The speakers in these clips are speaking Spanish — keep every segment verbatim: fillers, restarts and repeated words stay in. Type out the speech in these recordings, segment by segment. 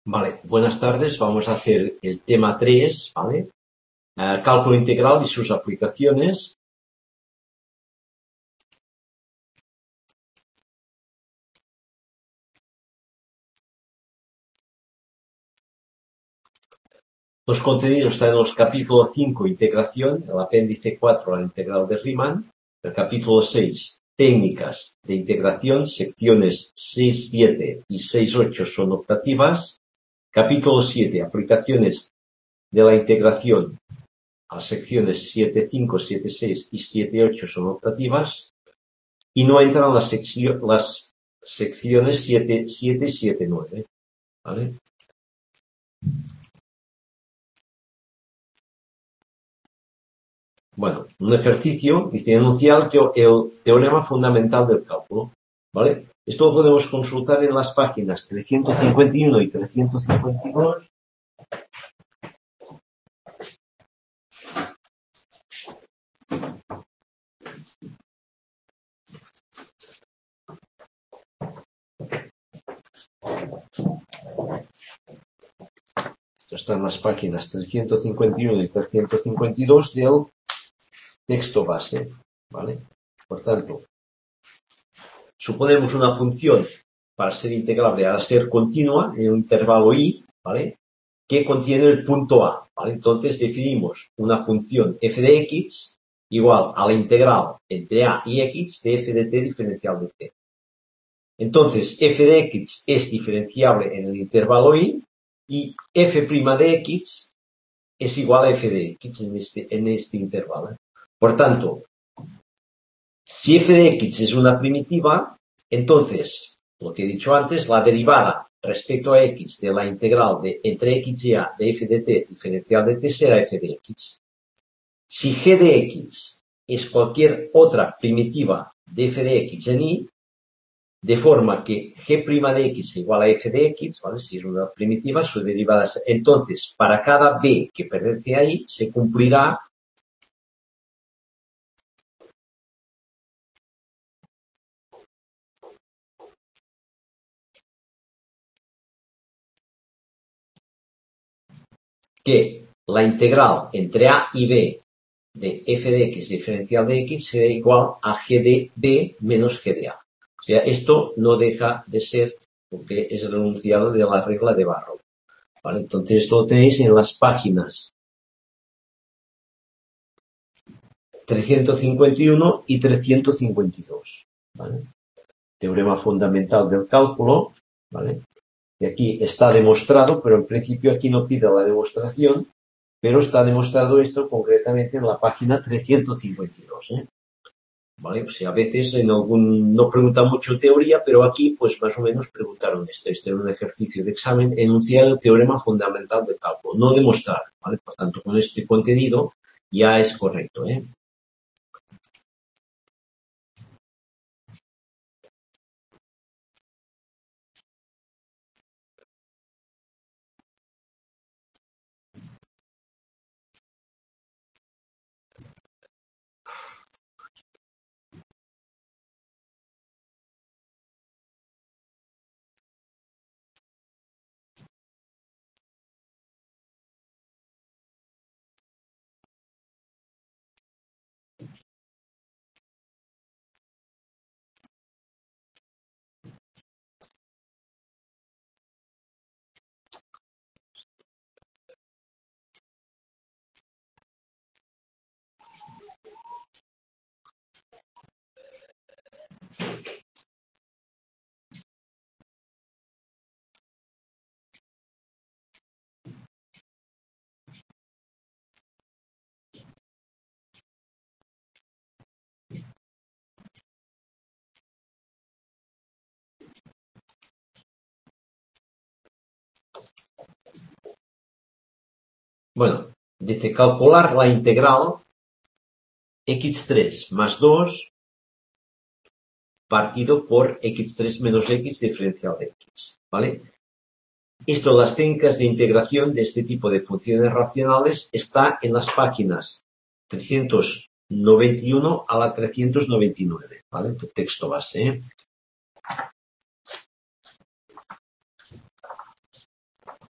Vale, buenas tardes. Vamos a hacer el tema tres, ¿vale? Uh, cálculo integral y sus aplicaciones. Los contenidos están en los capítulos cinco, integración, el apéndice cuatro, la integral de Riemann, el capítulo seis, técnicas de integración, secciones seis, siete y seis, ocho son optativas, capítulo siete, aplicaciones de la integración, las secciones siete, cinco, siete, seis y siete, ocho son optativas, y no entran las, seccio las secciones siete, siete y siete, nueve, ¿vale? Bueno, un ejercicio dice enunciar el teorema fundamental del cálculo, ¿vale? Esto lo podemos consultar en las páginas trescientos cincuenta y uno y trescientos cincuenta y dos. Esto está en las páginas trescientos cincuenta y uno y trescientos cincuenta y dos del texto base, ¿vale? Por tanto, suponemos una función para ser integrable ha de ser continua en un intervalo i, ¿vale? Que contiene el punto a, ¿vale? Entonces definimos una función f de x igual a la integral entre a y x de f de t diferencial de t. Entonces f de x es diferenciable en el intervalo i y f' de x es igual a f de x en este, en este intervalo. Por tanto, si f de x es una primitiva, entonces, lo que he dicho antes, la derivada respecto a x de la integral de entre x y a de f de t diferencial de t será f de x. Si g de x es cualquier otra primitiva de f de x en i, de forma que g' de x igual a f de x, ¿vale? Si es una primitiva, su derivada es... Entonces, para cada b que pertenece a i, se cumplirá que la integral entre a y b de f de x diferencial de x será igual a g de b menos g de a. O sea, esto no deja de ser porque es el enunciado de la regla de Barrow, ¿vale? Entonces esto lo tenéis en las páginas trescientos cincuenta y uno y trescientos cincuenta y dos, ¿vale? Teorema fundamental del cálculo, ¿vale? Y aquí está demostrado, pero en principio aquí no pide la demostración, pero está demostrado esto concretamente en la página trescientos cincuenta y dos, ¿eh? ¿Vale? Pues a veces en algún, no preguntan mucho teoría, pero aquí pues más o menos preguntaron esto. Este es un ejercicio de examen, enunciar el teorema fundamental del cálculo, no demostrar, ¿vale? Por tanto, con este contenido ya es correcto, ¿eh? Bueno, dice calcular la integral x tres más dos partido por x tres menos x diferencial de x, ¿vale? Esto, las técnicas de integración de este tipo de funciones racionales está en las páginas trescientos noventa y uno a la trescientos noventa y nueve, ¿vale? El texto base, ¿eh?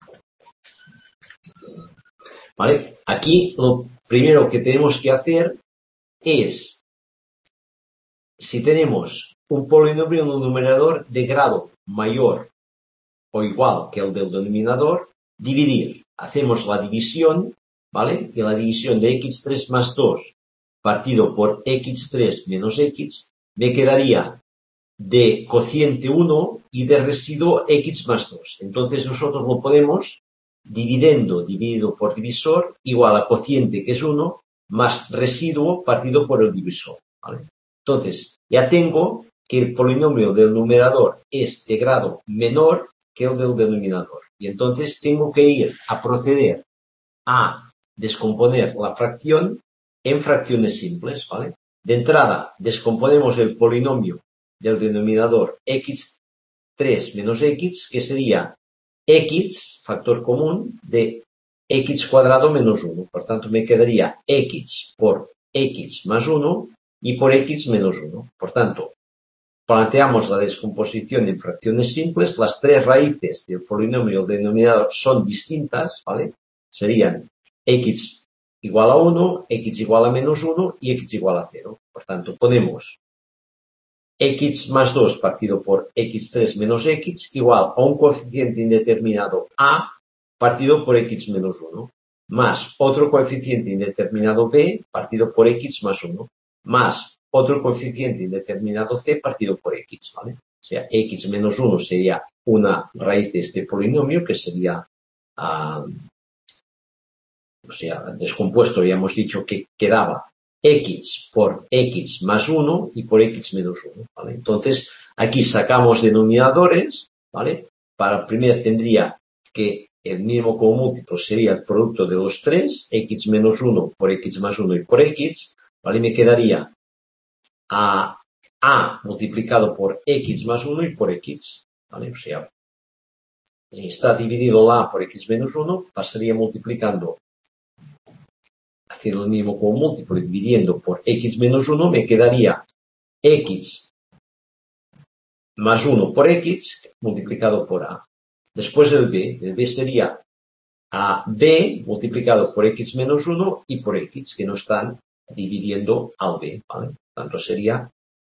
¿vale? Aquí lo primero que tenemos que hacer es, si tenemos un polinomio en un numerador de grado mayor o igual que el del denominador, dividir. Hacemos la división, ¿vale? Y la división de equis tres más dos partido por equis tres menos x me quedaría de cociente uno y de residuo x más dos. Entonces nosotros lo podemos dividiendo, dividido por divisor, igual a cociente, que es uno, más residuo partido por el divisor, ¿vale? Entonces, ya tengo que el polinomio del numerador es de grado menor que el del denominador. Y entonces tengo que ir a proceder a descomponer la fracción en fracciones simples, ¿vale? De entrada, descomponemos el polinomio del denominador equis tres menos x, que sería x, factor común, de x cuadrado menos uno. Por tanto, me quedaría x por x más uno y por x menos uno. Por tanto, planteamos la descomposición en fracciones simples. Las tres raíces del polinomio del denominador son distintas, ¿vale? Serían x igual a uno, x igual a menos uno y x igual a cero. Por tanto, ponemos x más dos partido por equis tres menos x igual a un coeficiente indeterminado a partido por x menos uno, más otro coeficiente indeterminado b partido por x más uno, más otro coeficiente indeterminado c partido por x, ¿vale? O sea, x menos uno sería una raíz de este polinomio, que sería, uh, o sea, descompuesto, habíamos dicho que quedaba x por x más uno y por x menos uno, ¿vale? Entonces, aquí sacamos denominadores, ¿vale? Para primero tendría que el mínimo común múltiplo sería el producto de los tres, x menos uno por x más uno y por x, ¿vale? Y me quedaría a a multiplicado por x más uno y por x, ¿vale? O sea, si está dividido la a por x menos uno, pasaría multiplicando, haciendo el mínimo común múltiplo y dividiendo por x menos uno, me quedaría x más uno por x multiplicado por a. Después el b, el b sería a b multiplicado por x menos uno y por x, que no están dividiendo al b, ¿vale? Por tanto, sería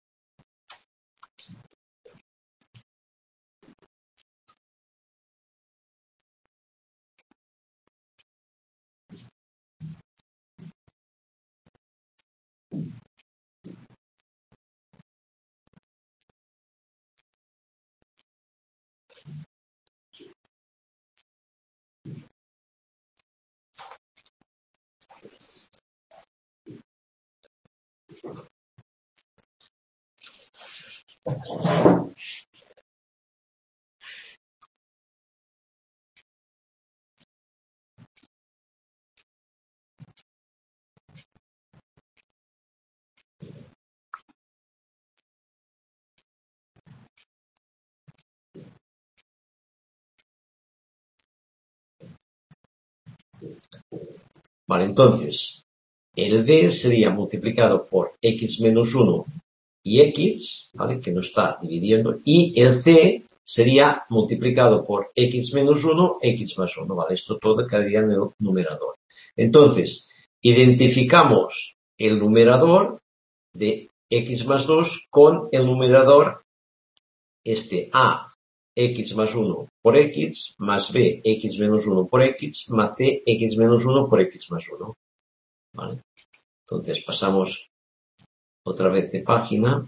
Vale, entonces, el b sería multiplicado por x menos uno y x, ¿vale? Que no está dividiendo, y el c sería multiplicado por x menos uno, x más uno, ¿vale? Esto todo quedaría en el numerador. Entonces, identificamos el numerador de x más dos con el numerador este a, x más uno por x, más b, x menos uno por x, más c, x menos uno por x más uno. ¿Vale? Entonces pasamos otra vez de página.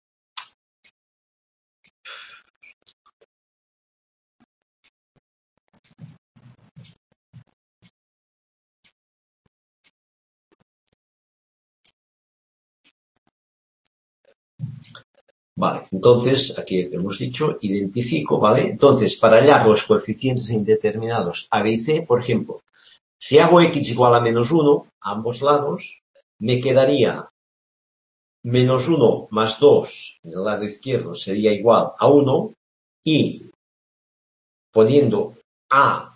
Vale, entonces, aquí hemos dicho, identifico, ¿vale? Entonces, para hallar los coeficientes indeterminados a, b y c, por ejemplo, si hago x igual a menos uno, a ambos lados, me quedaría menos uno más dos en el lado izquierdo sería igual a uno, y poniendo a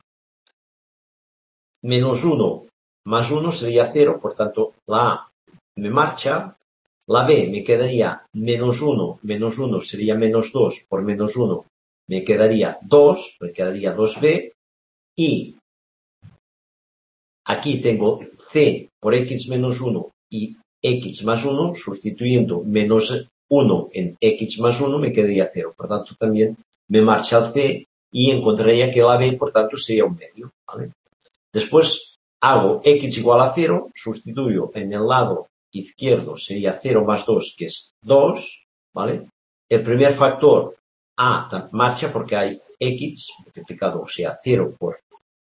menos uno más uno sería cero, por tanto, la a me marcha. La b me quedaría menos uno, menos uno sería menos dos, por menos uno me quedaría dos, me quedaría dos b, y aquí tengo c por x menos uno y x más uno, sustituyendo menos uno en x más uno me quedaría cero. Por tanto, también me marcha el c y encontraría que la b, por tanto, sería un medio, ¿vale? Después hago x igual a cero, sustituyo en el lado izquierdo, sería cero más dos, que es dos, ¿vale? El primer factor a marcha porque hay x multiplicado, o sea, cero por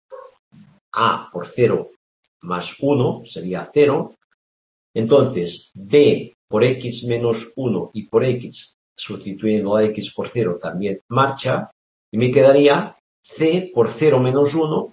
a por cero más uno, sería cero. Entonces, b por x menos uno y por x, sustituyendo a x por cero, también marcha. Y me quedaría c por cero menos uno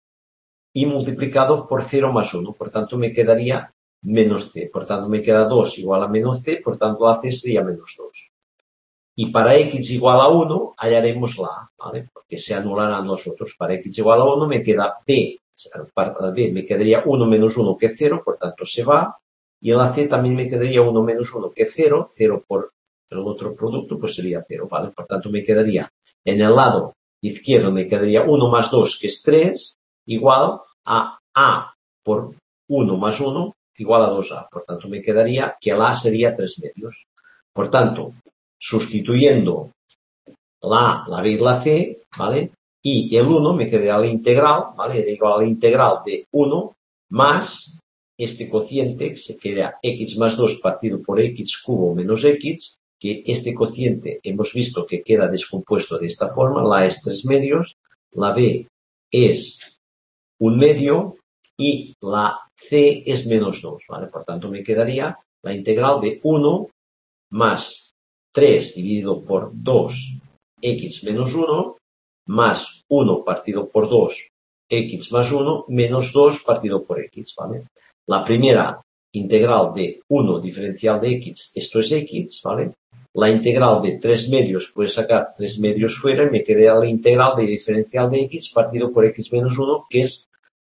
y multiplicado por cero más uno. Por tanto, me quedaría menos c. Por tanto, me queda dos igual a menos c. Por tanto, la c sería menos dos. Y para x igual a uno, hallaremos la a, ¿vale? Porque se anularán los otros. Para x igual a uno me queda b. Para b me quedaría uno menos uno, que es cero. Por tanto, se va. Y en la c también me quedaría uno menos uno, que es cero. cero por el otro producto, pues sería cero, ¿vale? Por tanto, me quedaría en el lado izquierdo, me quedaría uno más dos, que es tres, igual a a por uno más uno, igual a dos a. Por tanto, me quedaría que la a sería tres medios. Por tanto, sustituyendo la a, la b y la c, ¿vale? Y el uno me quedaría la integral, ¿vale? Era igual a la integral de uno más este cociente, que se queda x más dos partido por x cubo menos x, que este cociente hemos visto que queda descompuesto de esta forma, la a es tres medios, la b es un medio y la c es menos dos, ¿vale? Por tanto, me quedaría la integral de uno más tres dividido por dos, x menos uno, más uno partido por dos, x más uno, menos dos partido por x, ¿vale? La primera integral de uno diferencial de x, esto es x, ¿vale? La integral de tres medios, puedes sacar tres medios fuera y me quedaría la integral de diferencial de x partido por x menos uno, que es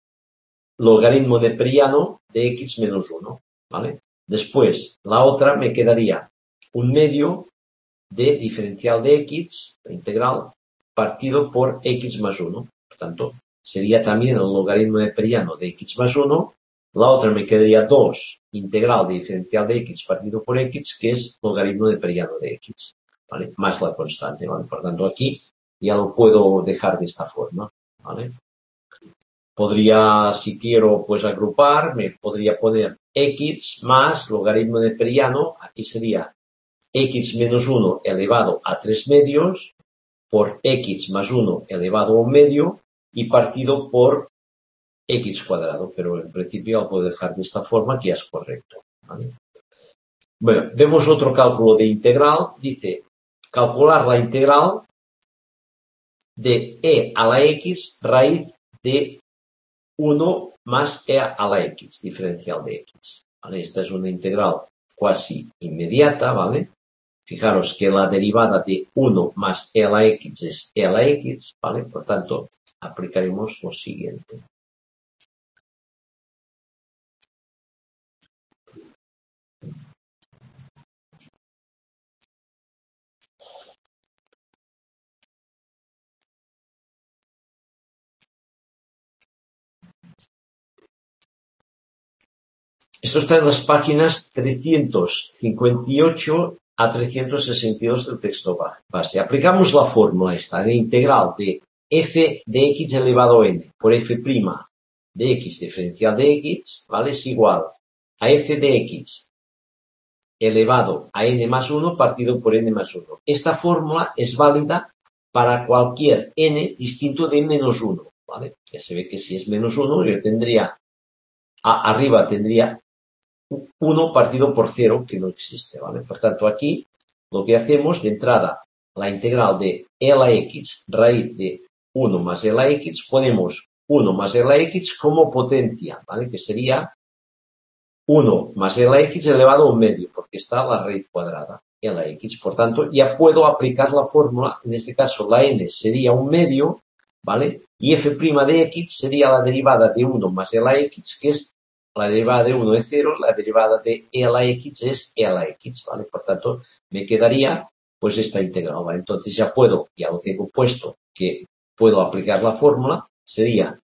logaritmo neperiano de x menos uno, ¿vale? Después, la otra me quedaría un medio de diferencial de x, la integral, partido por x más uno. Por tanto, sería también el logaritmo neperiano de x más uno. La otra me quedaría dos, integral de diferencial de x partido por x, que es logaritmo neperiano de x, ¿vale? Más la constante, ¿vale? Por tanto, aquí ya lo puedo dejar de esta forma, ¿vale? Podría, si quiero, pues agrupar, me podría poner x más logaritmo neperiano, aquí sería x menos uno elevado a tres medios por x más uno elevado a un medio y partido por x cuadrado, pero en principio lo puedo dejar de esta forma, que ya es correcto, ¿vale? Bueno, vemos otro cálculo de integral, dice calcular la integral de e a la x raíz de uno más e a la x, diferencial de x, ¿vale? Esta es una integral cuasi inmediata, ¿vale? Fijaros que la derivada de uno más e a la x es e a la x, ¿vale? Por tanto, aplicaremos lo siguiente. Esto está en las páginas trescientos cincuenta y ocho a trescientos sesenta y dos del texto base. Aplicamos la fórmula esta, la integral de f de x elevado a n por f' de x diferencial de x, ¿vale? Es igual a f de x elevado a n más uno partido por n más uno. Esta fórmula es válida para cualquier n distinto de menos uno, ¿vale? Ya se ve que si es menos uno, yo tendría, a, arriba tendría uno partido por cero, que no existe, ¿vale? Por tanto, aquí lo que hacemos de entrada, la integral de e a la x raíz de uno más e a la x, ponemos uno más e a la x como potencia, ¿vale? Que sería uno más e a la x elevado a un medio, porque está la raíz cuadrada, e a la x. Por tanto, ya puedo aplicar la fórmula, en este caso la n sería un medio, ¿vale? Y f' de x sería la derivada de uno más e a la x, que es la derivada de uno es cero, la derivada de e a la x es e a la x, ¿vale? Por tanto, me quedaría pues esta integral, ¿vale? Entonces ya puedo, ya lo tengo puesto, que puedo aplicar la fórmula, sería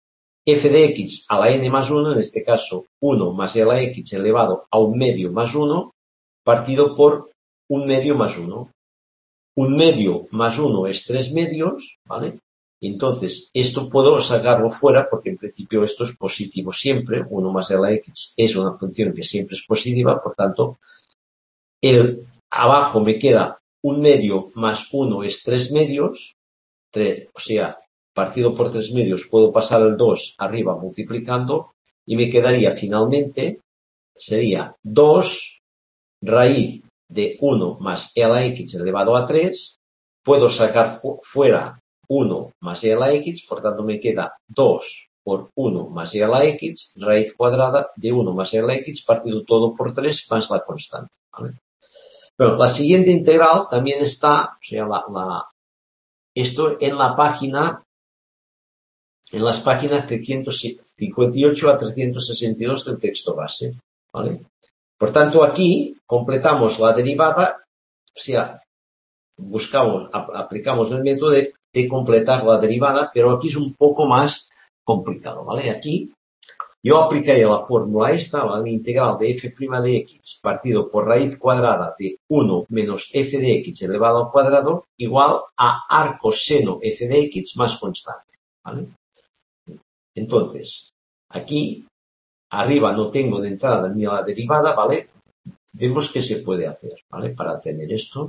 f de x a la n más uno, en este caso uno más e a la x elevado a un medio más uno, partido por un medio más uno. Un medio más uno es tres medios, ¿vale? Entonces, esto puedo sacarlo fuera porque en principio esto es positivo siempre. uno más e a la x es una función que siempre es positiva, por tanto, el abajo me queda un medio más uno es tres medios, tres, o sea, partido por tres medios puedo pasar el dos arriba multiplicando y me quedaría finalmente, sería dos raíz de uno más e a la x elevado a tres, puedo sacar fuera uno más e a la x, por tanto me queda dos por uno más e a la x, raíz cuadrada de uno más e a la x partido todo por tres más la constante, ¿vale? Bueno, la siguiente integral también está, o sea, la, la, esto en la página, en las páginas trescientos cincuenta y ocho a trescientos sesenta y dos del texto base, ¿vale? Por tanto, aquí completamos la derivada, o sea, buscamos, aplicamos el método de, de completar la derivada, pero aquí es un poco más complicado, ¿vale? Aquí yo aplicaría la fórmula esta, la integral de f' de x partido por raíz cuadrada de uno menos f de x elevado al cuadrado igual a arco seno f de x más constante, ¿vale? Entonces, aquí arriba no tengo de entrada ni la derivada, ¿vale? Vemos qué se puede hacer, ¿vale? Para tener esto.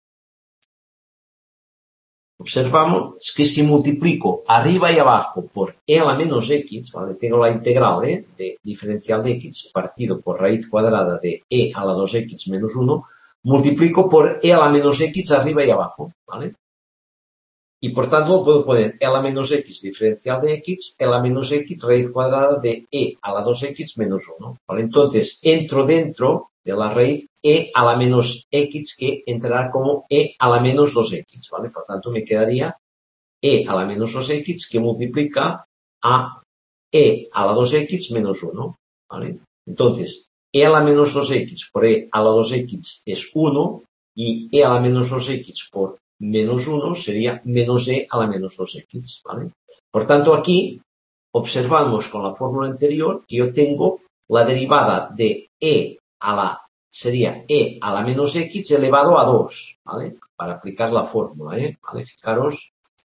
Observamos que si multiplico arriba y abajo por e a la menos x, ¿vale? Tengo la integral, ¿eh? De diferencial de x partido por raíz cuadrada de e a la dos x menos uno, multiplico por e a la menos x arriba y abajo, ¿vale? Y por tanto puedo poner e a la menos x diferencial de x, e a la menos x raíz cuadrada de e a la dos x menos uno, ¿vale? Entonces entro dentro de la raíz e a la menos x, que entrará como e a la menos dos x, ¿vale? Por tanto me quedaría e a la menos dos x que multiplica a e a la dos x menos uno, ¿vale? Entonces, e a la menos dos x por e a la dos x es uno y e a la menos dos x por menos uno sería menos e a la menos dos x, ¿vale? Por tanto, aquí observamos con la fórmula anterior que yo tengo la derivada de e a la, sería e a la menos x elevado a dos, ¿vale? Para aplicar la fórmula, ¿eh? ¿Vale? Fijaros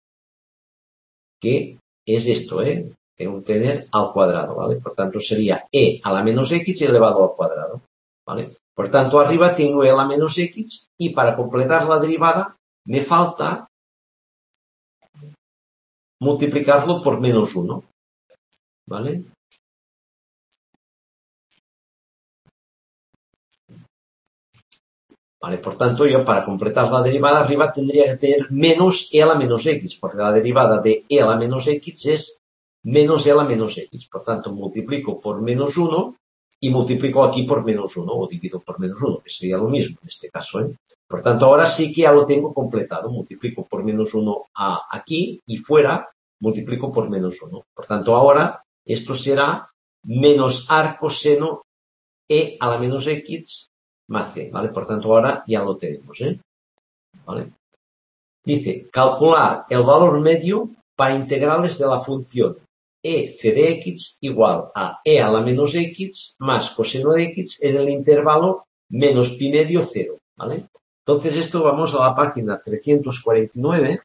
que es esto, ¿eh? Tengo que tener al cuadrado, ¿vale? Por tanto, sería e a la menos x elevado al cuadrado, ¿vale? Por tanto, arriba tengo e a la menos x y para completar la derivada me falta multiplicarlo por menos uno, ¿vale? Vale, por tanto, yo para completar la derivada arriba tendría que tener menos e a la menos x, porque la derivada de e a la menos x es menos e a la menos x. Por tanto, multiplico por menos uno y multiplico aquí por menos uno, o divido por menos uno, que sería lo mismo en este caso, ¿eh? Por tanto, ahora sí que ya lo tengo completado. Multiplico por menos uno a aquí y fuera multiplico por menos uno. Por tanto, ahora esto será menos arco seno e a la menos x más c, ¿vale? Por tanto, ahora ya lo tenemos, ¿eh? ¿Vale? Dice, calcular el valor medio para integrales de la función f de x igual a e a la menos x más coseno de x en el intervalo menos pi medio cero, ¿vale? Entonces, esto vamos a la página trescientos cuarenta y nueve.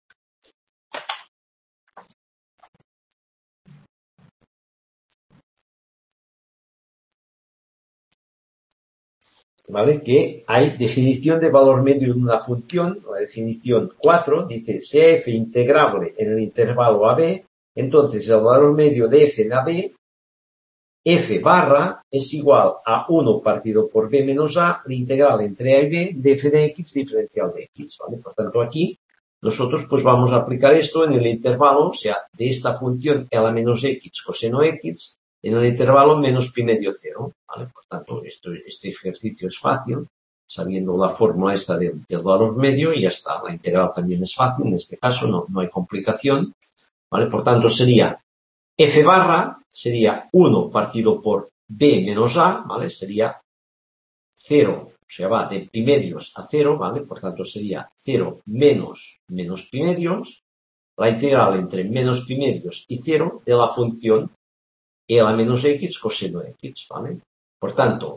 ¿Vale? Que hay definición de valor medio de una función, la definición cuatro, dice, sea f integrable en el intervalo a b, entonces el valor medio de f de a b, f barra es igual a uno partido por b menos a, la integral entre a y b de f de x diferencial de x, ¿vale? Por tanto, aquí nosotros pues vamos a aplicar esto en el intervalo, o sea, de esta función e a la menos x coseno x, en el intervalo menos pi medio cero, ¿vale? Por tanto, esto, este ejercicio es fácil, sabiendo la fórmula esta del, del valor medio, y ya está. La integral también es fácil, en este caso no, no hay complicación, ¿vale? Por tanto, sería f barra, sería uno partido por b menos a, ¿vale? Sería cero, o sea, va de pi medios a cero, ¿vale? Por tanto, sería cero menos menos pi medios, la integral entre menos pi medios y cero de la función e a la menos x coseno x, ¿vale? Por tanto,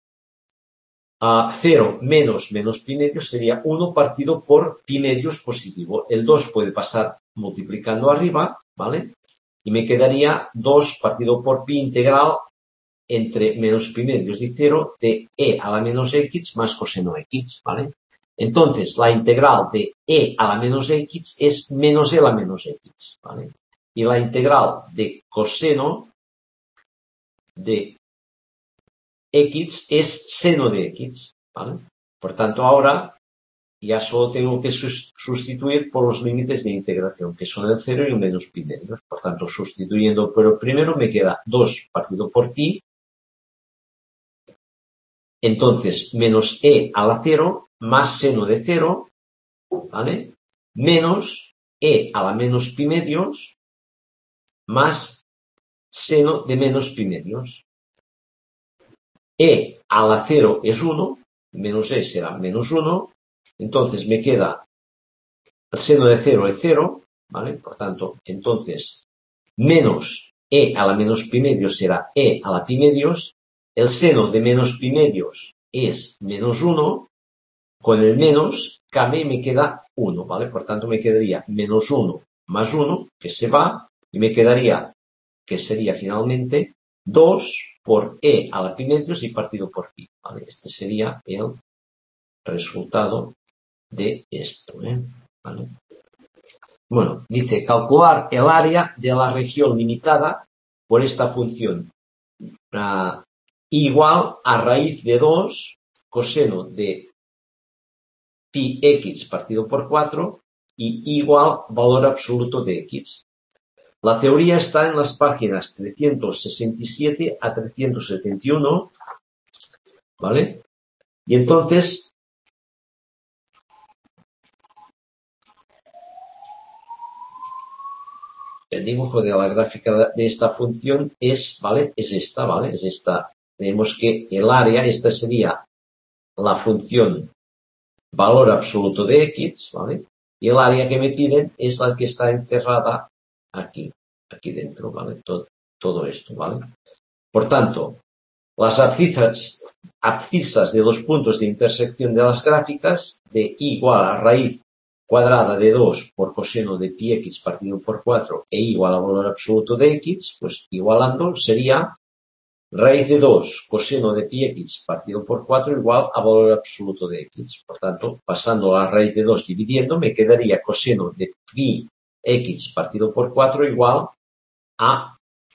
a cero menos menos pi medios sería uno partido por pi medios positivo. El dos puede pasar multiplicando arriba, ¿vale? Y me quedaría dos partido por pi integral entre menos pi medios y cero de e a la menos x más coseno x, ¿vale? Entonces, la integral de e a la menos x es menos e a la menos x, ¿vale? Y la integral de coseno de x es seno de x, ¿vale? Por tanto, ahora ya solo tengo que sustituir por los límites de integración, que son el cero y el menos pi medios. Por tanto, sustituyendo por el primero me queda dos partido por pi. Entonces, menos e a la cero más seno de cero, ¿vale? Menos e a la menos pi medios más seno de menos pi medios. E a la cero es uno, menos e será menos uno, entonces me queda el seno de cero es cero, ¿vale? Por tanto, entonces, menos e a la menos pi medios será e a la pi medios, el seno de menos pi medios es menos uno, con el menos cambia y me queda uno, ¿vale? Por tanto, me quedaría menos uno más uno, que se va, y me quedaría, que sería finalmente, dos por e a la pi medios y partido por pi, ¿vale? Este sería el resultado de esto, ¿eh? ¿Vale? Bueno, dice calcular el área de la región limitada por esta función uh, igual a raíz de dos coseno de pi x partido por cuatro y igual valor absoluto de x. La teoría está en las páginas trescientos sesenta y siete a trescientos setenta y uno, ¿vale? Y entonces el dibujo de la gráfica de esta función es, ¿vale? Es esta, ¿vale? Es esta. Tenemos que el área, esta sería la función valor absoluto de x, ¿vale? Y el área que me piden es la que está encerrada aquí, aquí dentro, ¿vale? Todo, todo esto, ¿vale? Por tanto, las abscisas, abscisas de los puntos de intersección de las gráficas de i igual a raíz cuadrada de dos por coseno de pi x partido por cuatro e igual a valor absoluto de x, pues igualando sería raíz de dos coseno de pi x partido por cuatro igual a valor absoluto de x. Por tanto, pasando a la raíz de dos dividiendo, me quedaría coseno de pi x partido por cuatro igual a,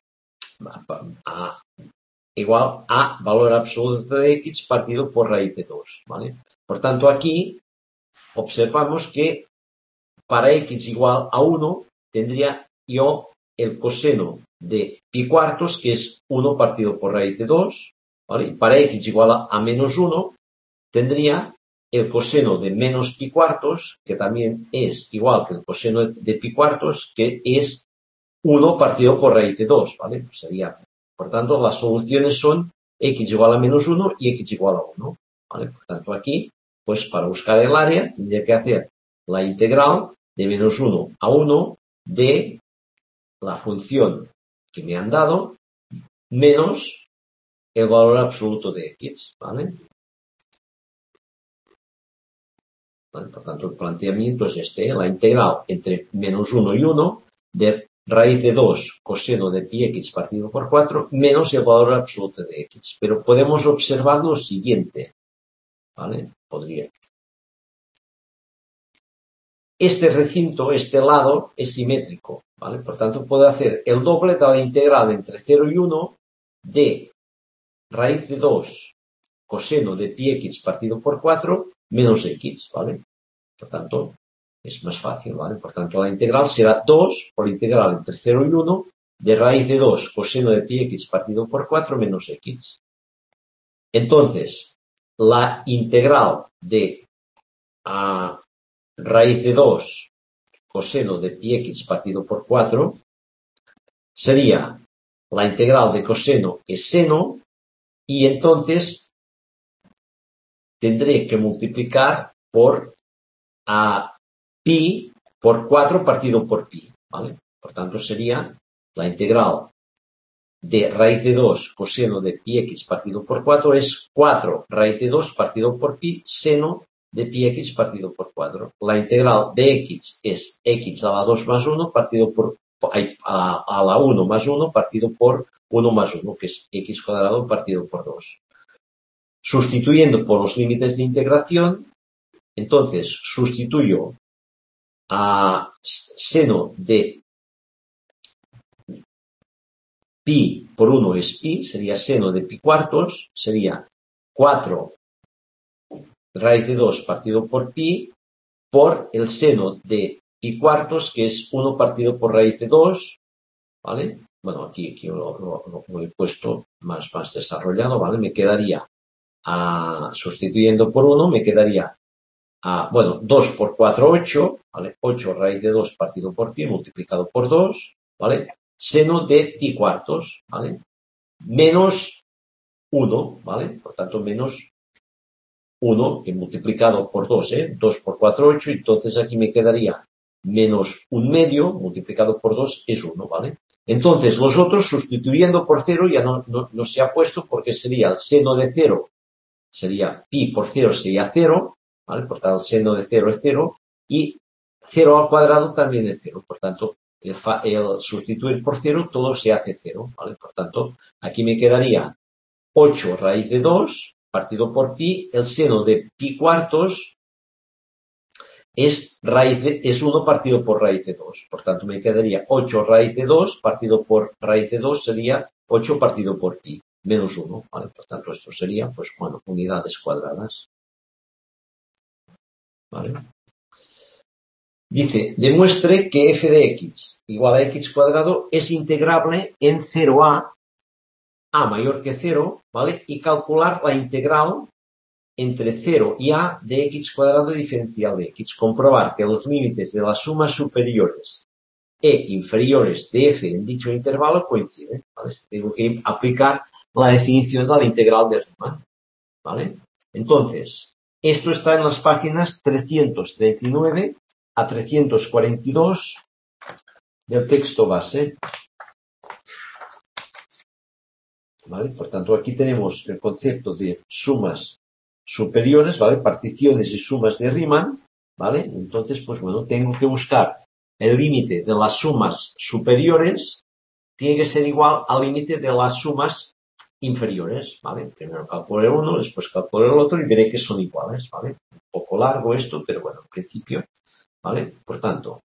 a igual a valor absoluto de x partido por raíz de dos, ¿vale? Por tanto, aquí observamos que para x igual a uno tendría yo el coseno de pi cuartos, que es uno partido por raíz de dos, ¿vale? Y para x igual a, a menos uno tendría el coseno de menos pi cuartos, que también es igual que el coseno de pi cuartos, que es uno partido por raíz de dos, ¿vale? Pues sería, por tanto, las soluciones son x igual a menos uno y x igual a uno, ¿vale? Por tanto, aquí, pues para buscar el área, tendría que hacer la integral de menos uno a uno de la función que me han dado menos el valor absoluto de x, ¿vale? ¿Vale? Por tanto, el planteamiento es este, la integral entre menos uno y uno de raíz de dos coseno de pi x partido por cuatro menos el valor absoluto de x. Pero podemos observar lo siguiente, ¿vale? Podría. Este recinto, este lado, es simétrico, ¿vale? Por tanto, puedo hacer el doble de la integral entre cero y uno de raíz de dos coseno de pi x partido por cuatro menos x, ¿vale? Por tanto, es más fácil, ¿vale? Por tanto, la integral será dos por integral entre cero y uno de raíz de dos coseno de pi x partido por cuatro menos x. Entonces, la integral de a raíz de dos coseno de pi x partido por cuatro sería la integral de coseno es seno y entonces tendré que multiplicar por a pi por cuatro partido por pi, ¿vale? Por tanto, sería la integral de raíz de dos coseno de pi x partido por cuatro es cuatro raíz de dos partido por pi seno de pi x partido por cuatro. La integral de x es x a la dos más uno partido por a, a la uno más uno partido por uno más uno, que es x cuadrado partido por dos. Sustituyendo por los límites de integración, entonces sustituyo a seno de pi por uno es pi, sería seno de pi cuartos, sería cuatro raíz de dos partido por pi por el seno de pi cuartos, que es uno partido por raíz de dos, ¿vale? Bueno, aquí, aquí lo, lo, lo he puesto más, más desarrollado, ¿vale? Me quedaría, a, sustituyendo por uno, me quedaría, a, bueno, dos por cuatro, ocho, ¿vale? ocho raíz de dos partido por pi multiplicado por dos, ¿vale? Seno de pi cuartos, ¿vale? Menos uno, ¿vale? Por tanto, menos uno que multiplicado por dos, ¿eh? dos por cuatro, ocho, entonces aquí me quedaría menos un medio multiplicado por dos es uno, ¿vale? Entonces, los otros sustituyendo por cero ya no, no, no se ha puesto porque sería el seno de cero, sería pi por cero sería cero, ¿vale? Por tanto, el seno de cero es cero y cero al cuadrado también es cero, por tanto, el, el sustituir por cero todo se hace cero, ¿vale? Por tanto, aquí me quedaría ocho raíz de dos partido por pi, el seno de pi cuartos es raíz de, es uno partido por raíz de dos. Por tanto, me quedaría ocho raíz de dos partido por raíz de dos sería ocho partido por pi, menos uno, ¿vale? Por tanto, esto sería, pues, bueno, unidades cuadradas. ¿Vale? Dice, demuestre que f de x igual a x cuadrado es integrable en cero a, a mayor que cero, ¿vale? Y calcular la integral entre cero y a de x cuadrado diferencial de x. Comprobar que los límites de las sumas superiores e inferiores de f en dicho intervalo coinciden, ¿vale? Tengo que aplicar la definición de la integral de Riemann, ¿vale? Entonces, esto está en las páginas trescientos treinta y nueve a trescientos cuarenta y dos del texto base. ¿Vale? Por tanto, aquí tenemos el concepto de sumas superiores, ¿vale? Particiones y sumas de Riemann, ¿vale? Entonces, pues bueno, tengo que buscar el límite de las sumas superiores, tiene que ser igual al límite de las sumas inferiores, ¿vale? Primero calculo el uno, después calculo el otro y veré que son iguales, ¿vale? Un poco largo esto, pero bueno, en principio, ¿vale? Por tanto,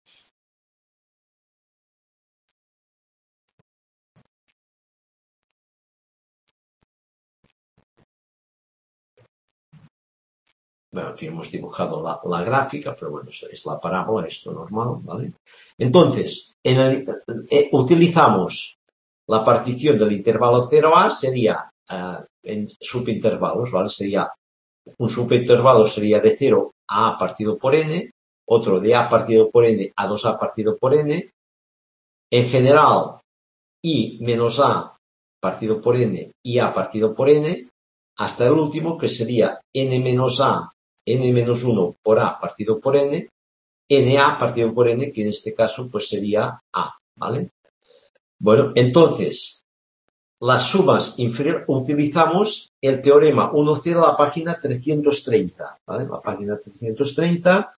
bueno, aquí hemos dibujado la, la gráfica, pero bueno, es la parábola, esto normal, ¿vale? Entonces, en el, eh, utilizamos la partición del intervalo cero a, sería uh, en subintervalos, ¿vale? Sería, un subintervalo sería de cero a a partido por n, otro de a partido por n a dos a partido por n, en general, i menos a partido por n y a partido por n, hasta el último que sería n menos a, n menos uno por a partido por n, na partido por n, que en este caso pues sería a, ¿vale? Bueno, entonces, las sumas inferiores, utilizamos el teorema uno ce de la página trescientos treinta, ¿vale? La página trescientos treinta,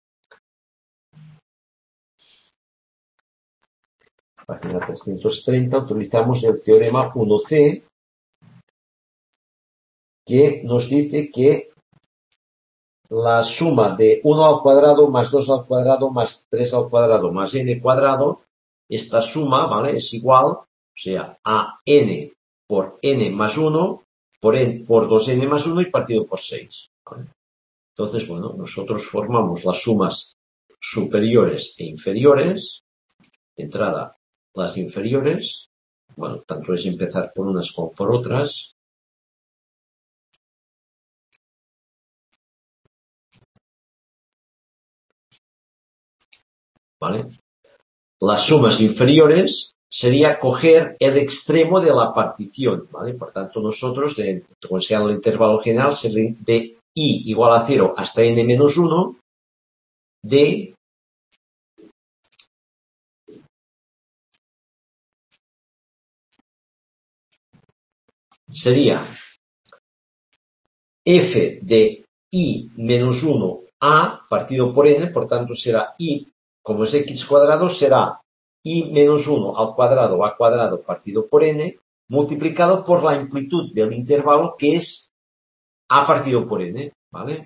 página trescientos treinta, utilizamos el teorema uno ce, que nos dice que la suma de uno al cuadrado más dos al cuadrado más tres al cuadrado más n cuadrado, esta suma, ¿vale? Es igual, o sea, a n por n más uno por, n, por dos ene más uno y partido por seis, ¿vale? Entonces, bueno, nosotros formamos las sumas superiores e inferiores. De entrada, las inferiores, bueno, tanto es empezar por unas como por otras. ¿Vale? Las sumas inferiores sería coger el extremo de la partición, ¿vale? Por tanto, nosotros, de, considerando el intervalo general, sería de i igual a cero hasta n menos uno, de sería f de i menos uno a partido por n, por tanto será i, como es x cuadrado, será i menos uno al cuadrado a cuadrado partido por n, multiplicado por la amplitud del intervalo, que es a partido por n, ¿vale?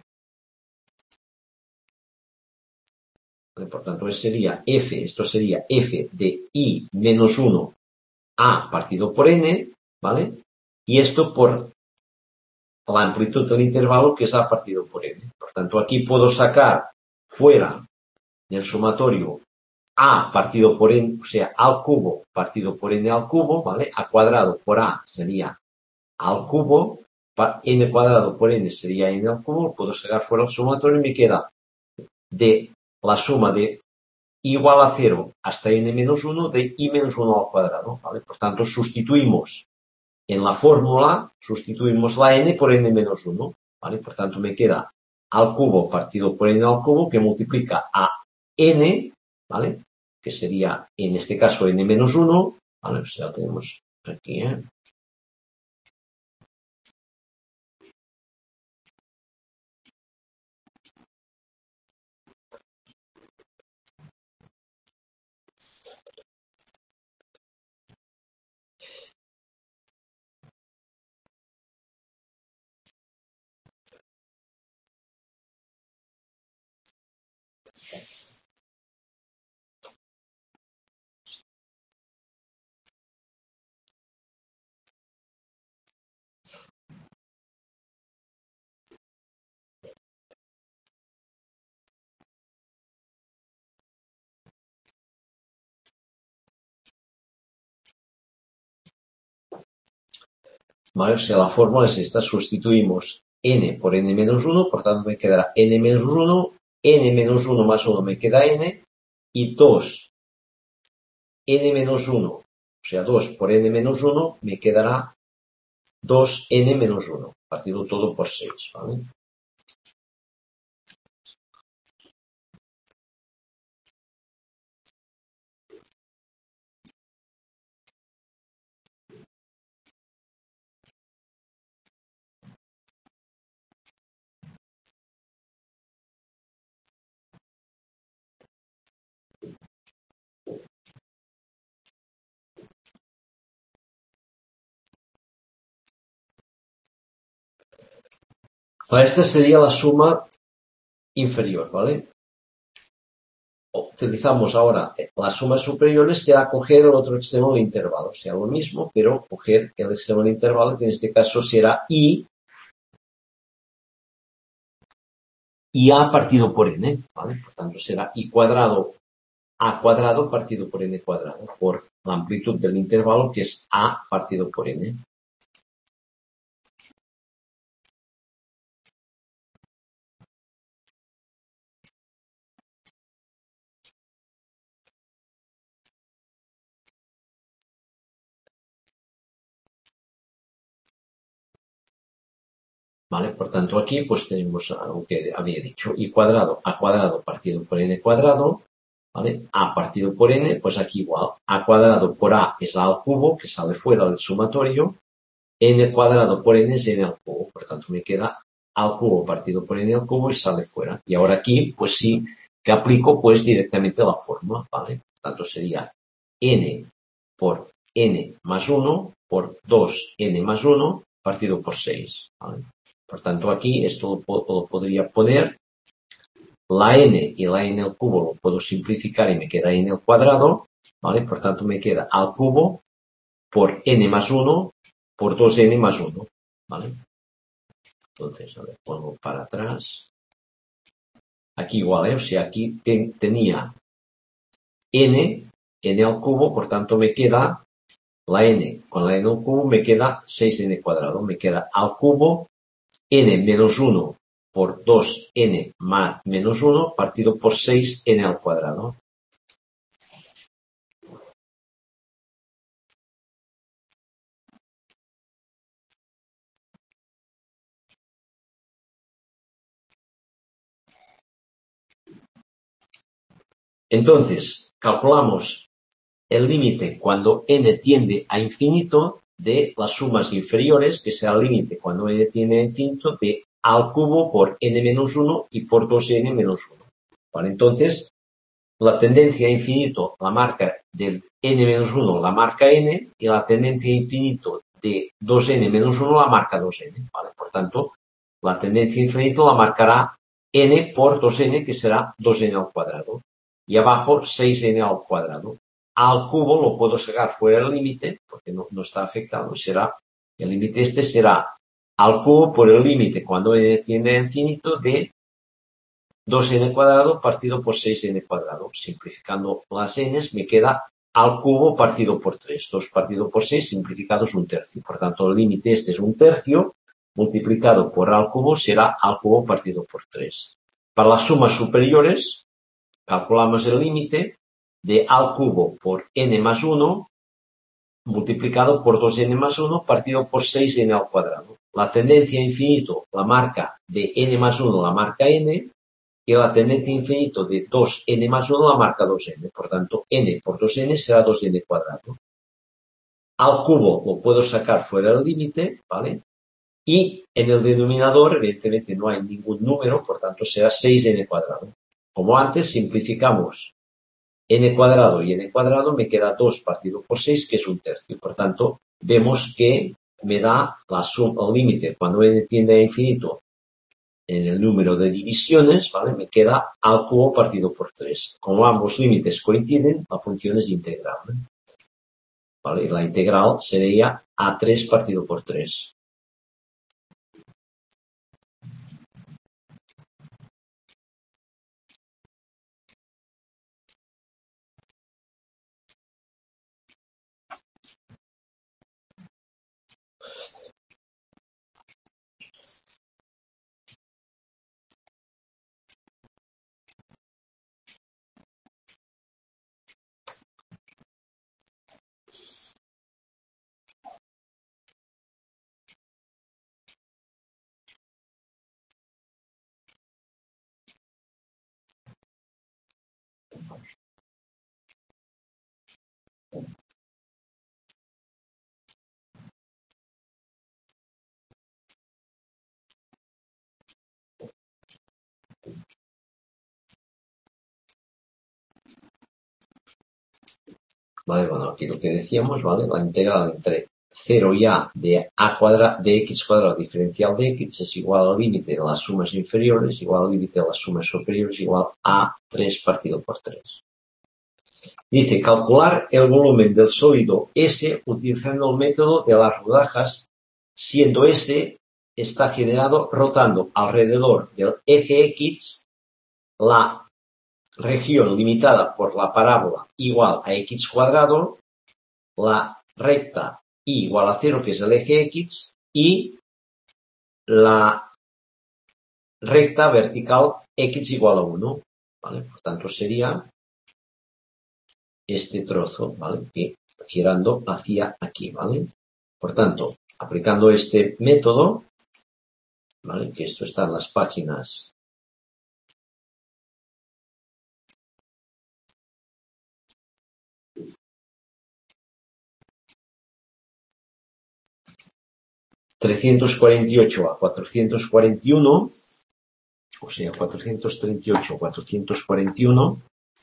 Por tanto, esto sería f, esto sería f de i menos uno a partido por n, ¿vale? Y esto por la amplitud del intervalo, que es a partido por n. Por tanto, aquí puedo sacar fuera del sumatorio a partido por n, o sea, al cubo partido por n al cubo, ¿vale? A cuadrado por a sería al cubo, n cuadrado por n sería n al cubo, puedo sacar fuera el sumatorio y me queda de la suma de igual a cero hasta n menos uno de i menos uno al cuadrado, ¿vale? Por tanto, sustituimos en la fórmula, sustituimos la n por n menos uno, ¿vale? Por tanto, me queda al cubo partido por n al cubo, que multiplica a n, ¿vale? Que sería, en este caso, n menos uno, ¿vale? Pues ya lo tenemos aquí, ¿eh? ¿Vale? O sea, la fórmula es esta, sustituimos n por n menos uno, por tanto me quedará n menos uno, n menos uno más uno me queda n, y dos n menos uno, o sea, dos por n menos uno, me quedará dos n menos uno, partido todo por seis, ¿vale? Esta sería la suma inferior, ¿vale? Utilizamos ahora las sumas superiores, será coger el otro extremo del intervalo, o sea, lo mismo, pero coger el extremo del intervalo, que en este caso será i, y a partido por n, ¿vale? Por tanto, será i cuadrado a cuadrado partido por n cuadrado, por la amplitud del intervalo, que es a partido por n. ¿Vale? Por tanto, aquí pues tenemos algo que había dicho, i cuadrado a cuadrado partido por n cuadrado, ¿vale? A partido por n, pues aquí igual, a cuadrado por a es a al cubo, que sale fuera del sumatorio, n cuadrado por n es n al cubo, por tanto me queda al cubo partido por n al cubo y sale fuera. Y ahora aquí, pues sí, que aplico pues directamente la fórmula, ¿vale? Por tanto sería n por n más uno por dos n más uno partido por seis, ¿vale? Por tanto, aquí esto lo, lo podría poner, la n y la n al cubo lo puedo simplificar y me queda n al cuadrado, ¿vale? Por tanto, me queda al cubo por n más uno por dos n más uno, ¿vale? Entonces, a ver, pongo para atrás. Aquí igual, ¿eh? O sea, aquí ten, tenía n, n al cubo, por tanto me queda la n, con la n al cubo me queda seis n cuadrado, me queda al cubo n menos uno por dos n más menos uno partido por seis n al cuadrado. Entonces, calculamos el límite cuando n tiende a infinito de las sumas inferiores, que será el límite cuando n tiende a infinito de a al cubo por n menos uno y por dos n menos uno. ¿Vale? Entonces, la tendencia a infinito la marca del n menos uno la marca n y la tendencia a infinito de dos n menos uno la marca dos n. ¿Vale? Por tanto, la tendencia a infinito la marcará n por dos n, que será dos n al cuadrado. Y abajo seis n al cuadrado. Al cubo lo puedo sacar fuera del límite, porque no, no está afectado. Será, el límite este será al cubo por el límite cuando n tiende a infinito de dos n cuadrado partido por seis n cuadrado. Simplificando las n's me queda al cubo partido por tres. dos partido por seis simplificado es un tercio. Por tanto, el límite este es un tercio multiplicado por al cubo será al cubo partido por tres. Para las sumas superiores, calculamos el límite de al cubo por n más uno multiplicado por dos n más uno partido por seis n al cuadrado. La tendencia a infinito la marca de n más uno la marca n y la tendencia a infinito de dos n más uno la marca dos n. Por tanto, n por dos n será dos n cuadrado. Al cubo lo puedo sacar fuera del límite, ¿vale? Y en el denominador, evidentemente, no hay ningún número, por tanto, será seis n cuadrado. Como antes, simplificamos n cuadrado y n cuadrado, me queda dos partido por seis, que es un tercio. Por tanto, vemos que me da la suma, el límite, cuando n tiende a infinito, en el número de divisiones, ¿vale? Me queda al cubo partido por tres. Como ambos límites coinciden, la función es integral, ¿eh? ¿Vale? Y la integral sería a tres partido por tres. ¿Vale? Bueno, aquí lo que decíamos, ¿vale? La integral entre cero y a de a cuadrado, de x cuadrado diferencial de x es igual al límite de las sumas inferiores, igual al límite de las sumas superiores, igual a tres partido por tres. Dice, calcular el volumen del sólido S utilizando el método de las rodajas, siendo S está generado rotando alrededor del eje X la región limitada por la parábola igual a x cuadrado, la recta y igual a cero, que es el eje X, y la recta vertical X igual a uno. ¿Vale? Por tanto, sería este trozo, ¿vale? Que girando hacia aquí, ¿vale? Por tanto, aplicando este método, ¿vale? Que esto está en las páginas trescientos cuarenta y ocho a cuatrocientos cuarenta y uno, o sea, cuatrocientos treinta y ocho a cuatrocientos cuarenta y uno,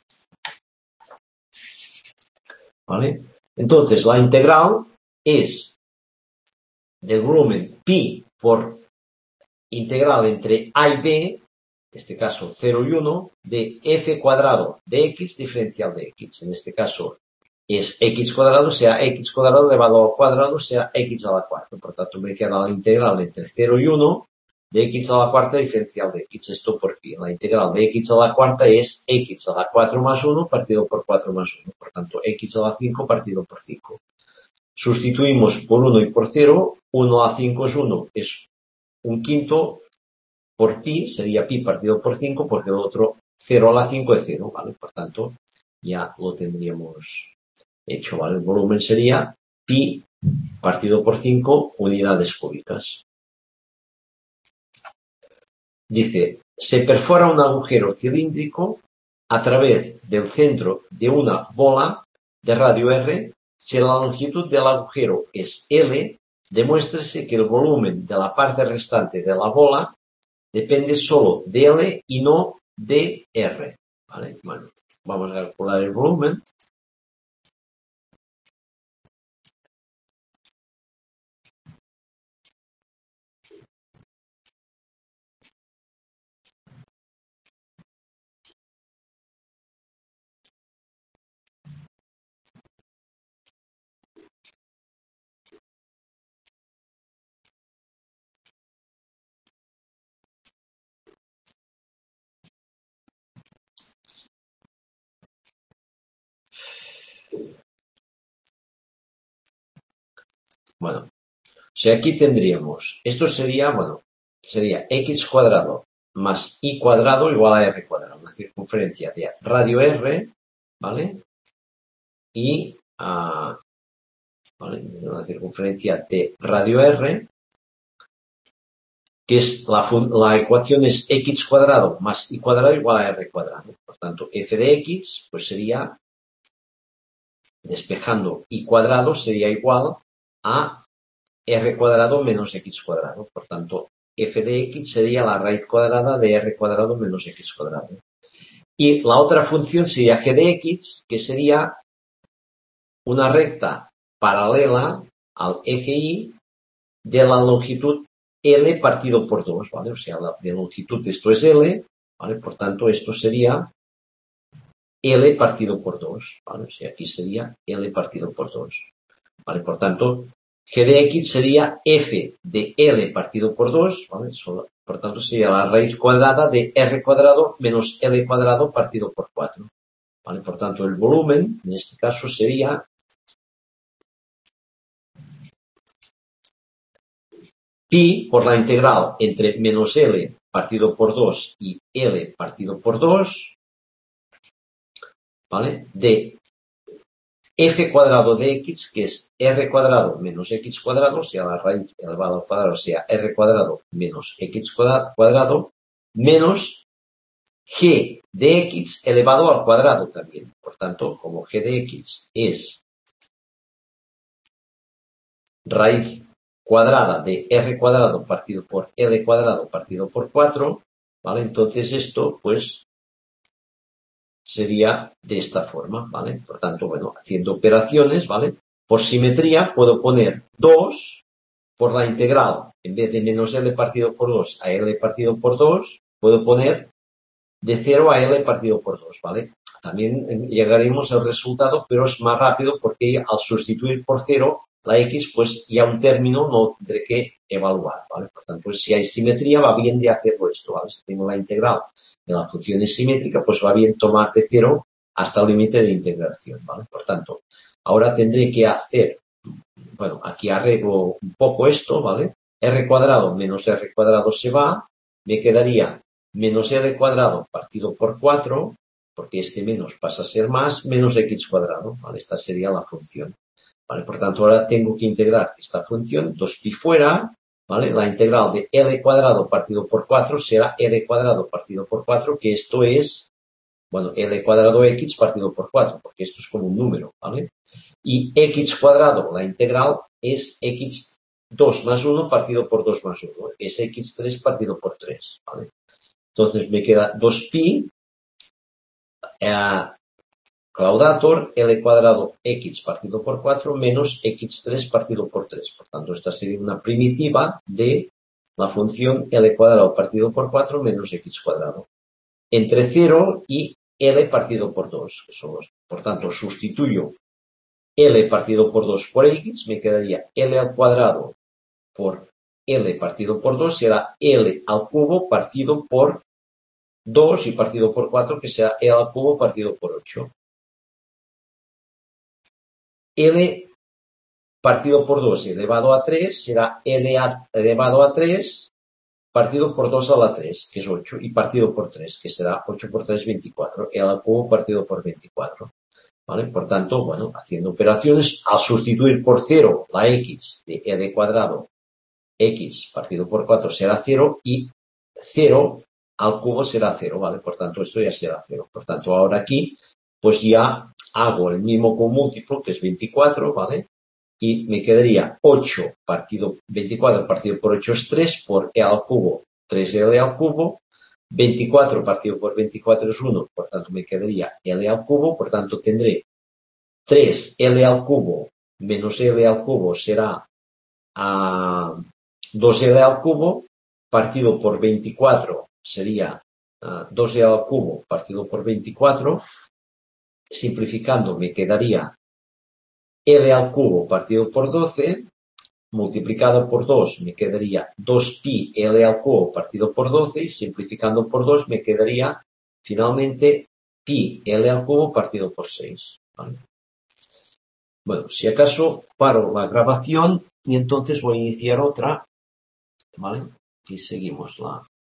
¿vale? Entonces, la integral es del volumen pi por integral entre a y b, en este caso cero y uno, de f cuadrado de x diferencial de x. En este caso es x cuadrado, sea x cuadrado elevado al cuadrado, sea x a la cuarta. Por tanto, me queda la integral entre cero y uno de x a la cuarta diferencial de x. Esto porque la integral de x a la cuarta es x a la cuatro más uno partido por cuatro más uno. Por tanto, x a la cinco partido por cinco. Sustituimos por uno y por cero. uno a la cinco es uno, es un quinto. Por pi sería pi partido por cinco, porque el otro cero a la cinco es cero, ¿vale? Por tanto, ya lo tendríamos hecho, ¿vale? El volumen sería pi partido por cinco unidades cúbicas. Dice, se perfora un agujero cilíndrico a través del centro de una bola de radio R si la longitud del agujero es L, demuéstrese que el volumen de la parte restante de la bola depende solo de L y no de R. ¿Vale? Bueno, vamos a calcular el volumen. Bueno, si aquí tendríamos, esto sería, bueno, sería x cuadrado más y cuadrado igual a r cuadrado, una circunferencia de radio r, ¿vale? Y, uh, ¿vale? Una circunferencia de radio r, que es la, la ecuación es x cuadrado más y cuadrado igual a r cuadrado. Por tanto, f de x, pues sería, despejando y cuadrado, sería igual a r cuadrado menos x cuadrado. Por tanto, f de x sería la raíz cuadrada de r cuadrado menos x cuadrado. Y la otra función sería g de x, que sería una recta paralela al eje Y de la longitud L partido por dos, ¿vale? O sea, la de longitud esto es L, ¿vale? Por tanto, esto sería L partido por dos, ¿vale? O sea, aquí sería L partido por dos, ¿vale? Por tanto, g de x sería f de L partido por dos, ¿vale? Por tanto, sería la raíz cuadrada de r cuadrado menos L cuadrado partido por cuatro, ¿vale? Por tanto, el volumen, en este caso, sería pi por la integral entre menos L partido por dos y L partido por dos, ¿vale? De f cuadrado de x, que es r cuadrado menos x cuadrado, o sea, la raíz elevada al cuadrado sea r cuadrado menos x cuadrado, menos g de x elevado al cuadrado también. Por tanto, como g de x es raíz cuadrada de r cuadrado partido por l cuadrado partido por cuatro, ¿vale? Entonces esto, pues, sería de esta forma, ¿vale? Por tanto, bueno, haciendo operaciones, ¿vale? Por simetría puedo poner dos por la integral, en vez de menos L partido por dos a L partido por dos, puedo poner de cero a L partido por dos, ¿vale? También llegaremos al resultado, pero es más rápido porque al sustituir por cero la X, pues ya un término no tendré que evaluar, ¿vale? Por tanto, si hay simetría, va bien de hacerlo esto, ¿vale? Si tengo la integral de la función es simétrica, pues va bien tomar de cero hasta el límite de integración, ¿vale? Por tanto, ahora tendré que hacer, bueno, aquí arreglo un poco esto, ¿vale? R cuadrado menos R cuadrado se va, me quedaría menos L cuadrado partido por cuatro, porque este menos pasa a ser más, menos X cuadrado, ¿vale? Esta sería la función, ¿vale? Por tanto, ahora tengo que integrar esta función, dos pi fuera, ¿vale? La integral de L cuadrado partido por cuatro será L cuadrado partido por cuatro, que esto es, bueno, L cuadrado X partido por cuatro, porque esto es como un número, ¿vale? Y X cuadrado, la integral, es X dos más uno partido por dos más uno, es X tres partido por tres, ¿vale? Entonces me queda dos pi, eh, claudator, L cuadrado X partido por cuatro menos X tres partido por tres. Por tanto, esta sería una primitiva de la función L cuadrado partido por cuatro menos X cuadrado. Entre cero y L partido por dos. Que son los, por tanto, sustituyo L partido por dos por X, me quedaría L al cuadrado por L partido por dos, será L al cubo partido por dos y partido por cuatro, que será L al cubo partido por ocho. L partido por dos elevado a tres será L elevado a tres partido por dos a la tres, que es ocho, y partido por tres, que será ocho por tres, veinticuatro. L al cubo partido por veinticuatro. ¿Vale? Por tanto, bueno, haciendo operaciones, al sustituir por cero la X de L cuadrado, X partido por cuatro será cero y cero al cubo será cero, ¿vale? Por tanto, esto ya será cero. Por tanto, ahora aquí, pues ya hago el mismo con múltiplo, que es veinticuatro, ¿vale? Y me quedaría ocho partido, veinticuatro partido por ocho es tres, por e al cubo, tres ele al cubo, veinticuatro partido por veinticuatro es uno, por tanto me quedaría ele al cubo, por tanto tendré tres ele al cubo menos ele al cubo será a dos ele al cubo, partido por veinticuatro sería uh, dos ele al cubo partido por veinticuatro, simplificando me quedaría ele al cubo partido por doce, multiplicado por dos me quedaría dos pi ele al cubo partido por doce, y simplificando por dos me quedaría finalmente pi ele al cubo partido por seis. ¿Vale? Bueno, si acaso paro la grabación y entonces voy a iniciar otra, ¿vale? Y seguimos la